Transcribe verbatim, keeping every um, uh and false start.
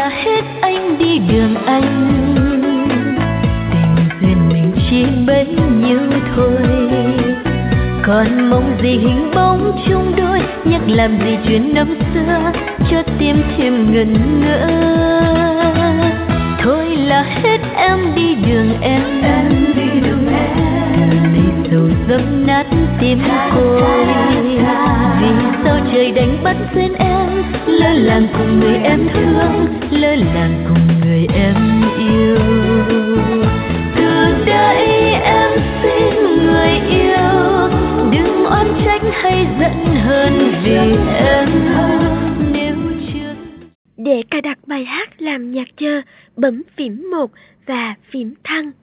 là hết anh đi đường anh, tình duyên mình chỉ bấy nhiêu thôi. Còn mong gì hình bóng chung đôi, nhắc làm gì chuyện năm xưa cho tim thêm ngần ngỡ. Thôi là hết em đi đường em, em đi đường em, thì sầu dẫm nát tim côi. Vì sao trời đánh bắt duyên em, lỡ làng cùng người em thương, lỡ làng cùng người em yêu. Từ đây em xin người yêu, đừng oán trách hay giận hờn vì em. Nếu chưa để cài đặt bài hát làm nhạc chờ, bấm phím một và phím thăng.